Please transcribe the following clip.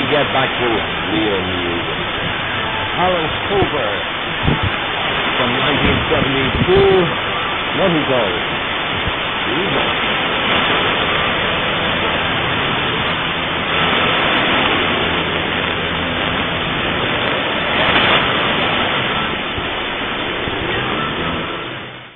get back to real music. Alice Cooper from 1972. What he goes.